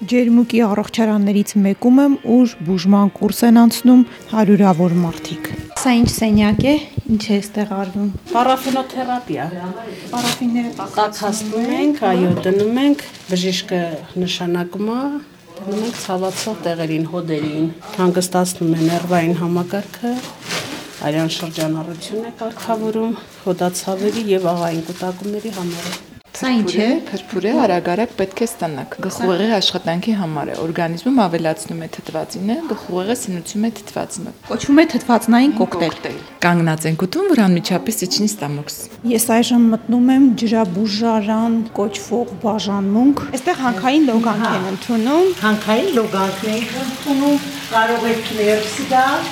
Ջերմուկի առողջարաններից մեկում եմ, ուր բուժման կուրս են անցնում հարյուրավոր մարդիկ։ Սա ինչ սենյակ է, ինչ է այստեղ արվում։ Պարաֆինոթերապիա։ Պարաֆինները Տաքացնում ենք, այո, դնում ենք, բժիշկը նշանակում է, դնում ենք ցավացող տեղերին, հոդերին, հանգստացնում է ներվային համակարգը, արյան շրջանառություն է կարգավորում, հոդացավերի եւ աղային կուտակումների համար։ Սա ինչ է։ Փրփուր է, արագ պետք է ստանաք։ Գլխուղեղի աշխատանքի համար է, օրգանիզմում ավելացնում է թթվածինը, գլխուղեղը սնուցում է թթվածինը։ Կոչվում է թթվածնային կոկտեյլ։ Կանգնած ենք ուտում, որ անմիջապես իջնի ստամոքս։ Ես այժմ մտնում եմ ջրաբուժարան կոչվող բաժանմունք։ Այստեղ հանքային լոգանք են ընդունում։ Հանքային լոգանքն ենք ընդունում, կարող եք ներս գալ։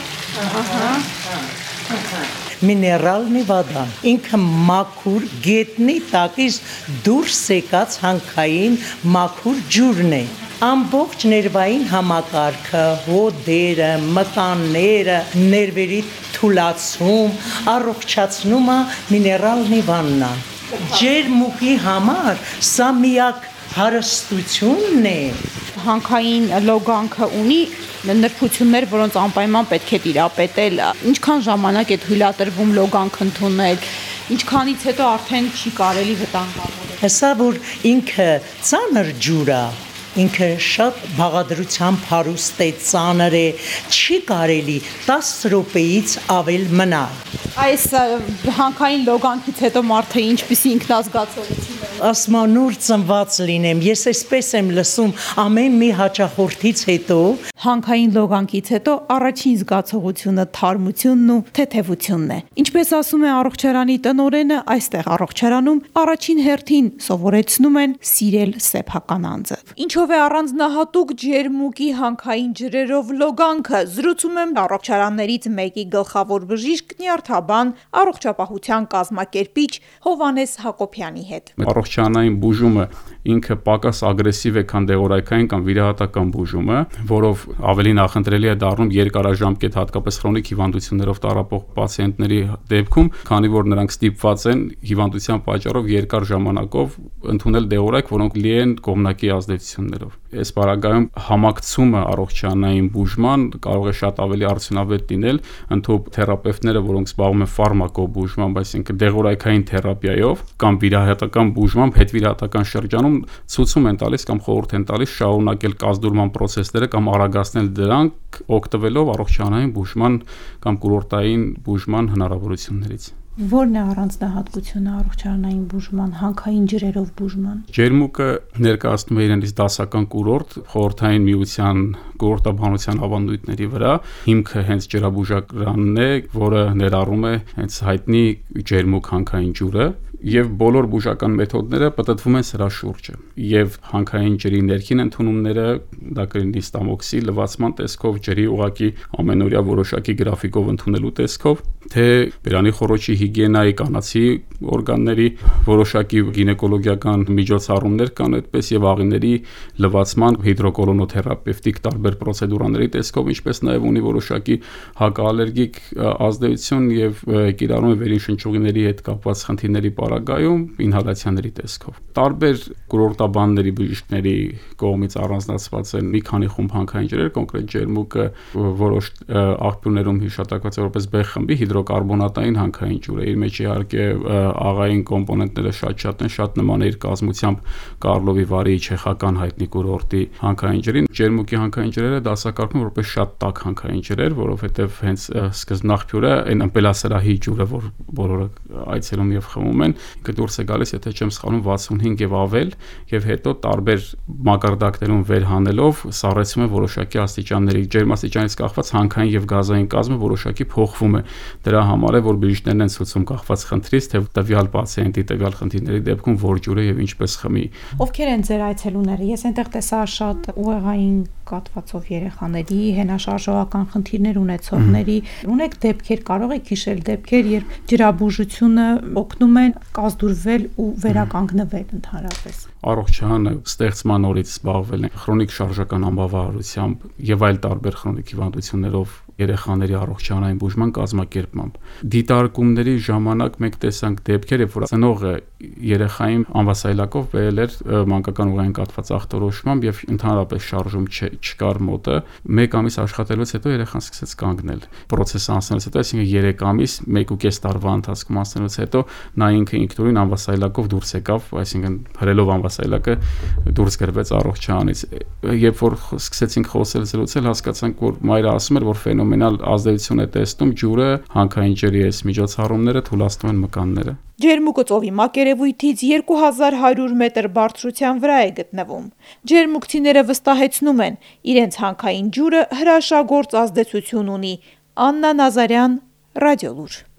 Միներալնի վադան, ինքը մաքուր գետնի տակից դուրս եկած հանքային մաքուր ջուրն է։ Ամբողջ ներվային համակարգը, հոդերը, մկանները, ներվերի թուլացում, առողջացնում է միներալնի վաննան։ Ջերմուկի համար սա միակ հարստությունն է։ Հանքային լոգանքը ունի նրբություններ, որոնց անպայման պետք է տիրապետել։ Ինչքան ժամանակ է թույլատրվում լոգանք ընդունել, ինչքանից հետո արդեն չի կարելի վտանգավորել։ Հեսա որ ինքը ծանր ջուր է, ինքը շատ բաղադրությամբ հարուստ է, ծանր է, չի կարելի 10 րոպեից ավել մնալ։ Այս հանքային լոգանքից հետո մարդը ինչպիսի ինքնազգացողություն է։ Ասմանուր ծնված լինեմ, ես այսպես եմ լսում ամեն մի հաճախորդից հետո։ Հանքային լոգանքից հետո առաջին զգացողությունը թարմությունն ու թեթևությունն է։ Ինչպես ասում է առողջարանի տնօրենը, այստեղ առողջարանում առաջին հերթին սովորեցնում են սիրել սեփական անձը։ Ինչով է առանձնահատուկ ջերմուկի հանքային ջրերով լոգանքը, զրուցում եմ առողջարաններից մեկի գլխավոր բժիշկ նյարդաբան առողջապահության կազմակերպիչ Հովհաննես Հակոբյանի հետ։ Առողջարանային բուժումը ինքը պակաս ագրեսիվ է, քան դեղորայքային կամ վիրահատական բուժումը, որով ավելի նախընտրելի է դառնում երկարաժամկետ հատկապես քրոնիկ հիվանդություններով տառապող պացիենտների դեպքում, քանի որ նրանք ստիպված են հիվանդության պատճառով երկար ժամանակով ընդունել դեղորայք, որոնք լի են կողմնակի ազդեցություններով։ Այս պարագայում համակցումը առողջարանային բուժման կարող է շատ ավելի արդյունավետ լինել ընդհանուր թերապևտները, որոնք զբաղվում են ֆարմակոբուժմամբ, այսինքն դեղորայքային թերապիայով կամ վիրահատական բուժմամբ, հետվիրահատական շրջանում ցույցում են տալիս կամ խորհուրդ են տալիս շարունակել կազդուրման process-ները կամ արագացնել դրանք, օգտվելով առողջարանային բուժման կամ կուրորտային բուժման հնարավորություններից։ Որն է առանձնահատկությունը առողջարանային բուժման, հանքային ջրերով բուժման։ Ջերմուկը ներկայացնում է իրենից դասական կուրորտ խորհրդային միության կուրորտաբանության ավանդույթների վրա։ Հիմքը հենց ջրաբուժարանն է, որը ներառում է հենց հայտնի ջերմուկ հանքային ջուրը, եւ բոլոր բուժական մեթոդները պատտվում են սրա շուրջը։ Եվ հանքային ջրի ներքին ընդունումները դա կլինի ստամոքսի լվացման տեսքով, ջրի ուղակի ամենօրյա որոշակի գրաֆիկով ընդունելու տեսքով, թե բերանի խոռոչի հիգիենայի, կանացի օրգանների որոշակի գինեկոլոգիական միջոցառումներ կան այդպես եւ աղիների լվացման հիդրոկոլոնոթերապևտիկ տարբեր պրոցեդուրաների տեսքով, ինչպես նաեւ ունի որոշակի հակաալերգիկ ազդեցություն եւ կիրառում է վերին շնչուղիների հետ կապված խնդիրների պարագայում ինհալացիաների տեսքով։ Տարբեր կուրորտաբանների բժիշկների կողմից առանձնացված են մի քանի խումբ հանքային ջրեր, կոնկրետ ջերմուկը որոշ աղբյուրներում հիշատակված է որպես B խմբի հիդրոկարբոնատային հանքային ջուր է։ Իր մեջ իհարկե աղային կոմպոնենտները շատ են, շատ նման է իր կազմությամբ Կարլովի Վարի չեխական հայտնի կուրորտի հանքային ջրին։ Ջերմուկի հանքային ջրերը դասակարգվում որպես շատ տաք հանքային ջրեր, որովհետև հենց սկզբնաղբյուրը այն ըմպելասրահի ջուրը, որ բոլորը այցելում եւ խմում են, ինքը դուրս է գալիս, եթե չեմ սխալվում 65 եւ ավել, եւ հետո տարբեր մակարդակներում վերհանելով սառեցում է որոշակի աստիճանների, ջերմաստիճանից կախված հանքային եւ գազային կազմը որոշակի փոխվում է։ Դրա համար է, որ բժիշկներն են ցույցում կախված խնդրից, թե տվյալ պացիենտի տվյալ խնդիրների դեպքում որ ջուրը եւ ինչպես խմի։ Ովքեր են ձեր այցելուները։ Ես այնտեղ տեսա շատ ուղեղային կաթվածով երեխաների, հենաշարժողական խնդիրներ ունեցողների։ Ունեք դեպքեր, կարող եք հիշել դեպքեր, երբ ջրաբուժությունը օգնում է կազդուրվել ու վերականգնվել ընդհանրապես։ առողջարանը ստեղծման օրից զբաղվել են քրոնիկ շարժական անբավարարությամբ եւ այլ տարբեր քրոնիկ հիվանդություններով երեխաների առողջարանային բուժման կազմակերպմամբ։ Դիտարկումների ժամանակ մենք տեսանք դեպքեր, որ ծնողը երեխային անվասայլակով բերել էր մանկական ուղեղային կաթված ախտորոշմամբ եւ ընդհանրապես շարժում չկար մոտը։ 1 ամիս աշխատելուց հետո երեխան սկսեց կանգնել։ Պրոցեսը անցնելուց հետո, այսինքն 3 ամիս, 1.5 տարվա ընթացքում անցնելուց հետո նա ինքնուրույն անվասայլակով դուրս եկավ, այսինքն հրելով անվասայլակը դուրս գրվեց առողջարանից։ Երբ որ սկսեցինք խոսել զրուցել, հասկացանք, որ մայրը ասում էր, որ ֆենոմենալ ազդեցություն է տեսնում ջուրը, հանքային ջրի այս միջոցառումները թուլացնում են մկանները։ Ջերմուկը ծովի մակերևույթից 2100 մետր բարձրության վրա է գտնվում։ Ջերմուկցիները վստահեցնում են, իրենց հանքային ջուրը հրաշագործ ազդեցություն ունի։ Աննա Նազարյան, Ռադիոլուր։